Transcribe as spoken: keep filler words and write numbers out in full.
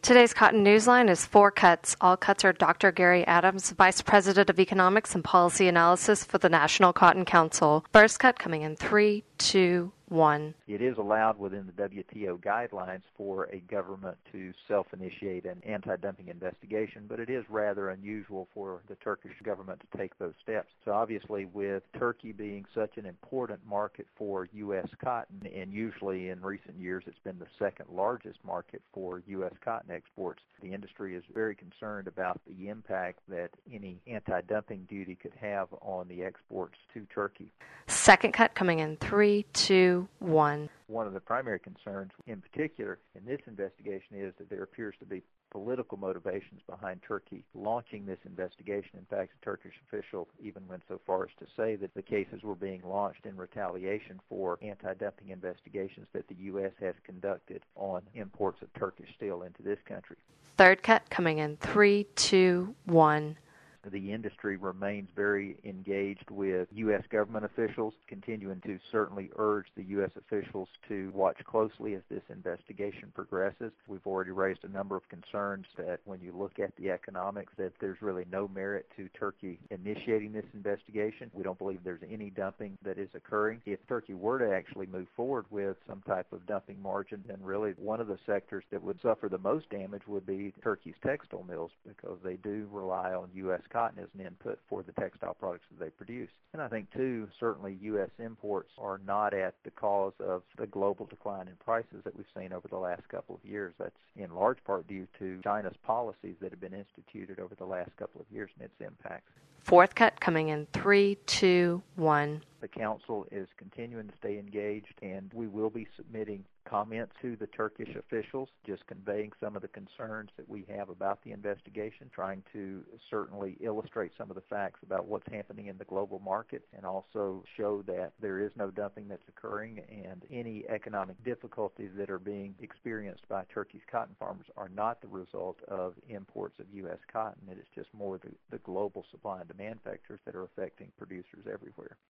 Today's Cotton Newsline is four cuts. All cuts are Doctor Gary Adams, Vice President of Economics and Policy Analysis for the National Cotton Council. First cut coming in three, two, one. It is allowed within the W T O guidelines for a government to self-initiate an anti-dumping investigation, but it is rather unusual for the Turkish government to take those steps. So obviously, with Turkey being such an important market for U S cotton, and usually in recent years it's been the second largest market for U S cotton exports, the industry is very concerned about the impact that any anti-dumping duty could have on the exports to Turkey. Second cut coming in three, two, one. One of the primary concerns in particular in this investigation is that there appears to be political motivations behind Turkey launching this investigation. In fact, a Turkish official even went so far as to say that the cases were being launched in retaliation for anti-dumping investigations that the U S has conducted on imports of Turkish steel into this country. Third cut coming in three, two, one. The industry remains very engaged with U S government officials, continuing to certainly urge the U S officials to watch closely as this investigation progresses. We've already raised a number of concerns that when you look at the economics, that there's really no merit to Turkey initiating this investigation. We don't believe there's any dumping that is occurring. If Turkey were to actually move forward with some type of dumping margin, then really one of the sectors that would suffer the most damage would be Turkey's textile mills, because they do rely on U S cotton as an input for the textile products that they produce. And I think, too, certainly U S imports are not at the cause of the global decline in prices that we've seen over the last couple of years. That's in large part due to China's policies that have been instituted over the last couple of years and its impacts. Fourth cut coming in three, two, one. The Council is continuing to stay engaged, and we will be submitting comments to the Turkish officials, just conveying some of the concerns that we have about the investigation, trying to certainly illustrate some of the facts about what's happening in the global market, and also show that there is no dumping that's occurring, and any economic difficulties that are being experienced by Turkey's cotton farmers are not the result of imports of U S cotton. It is just more the, the global supply and demand factors that are affecting producers everywhere.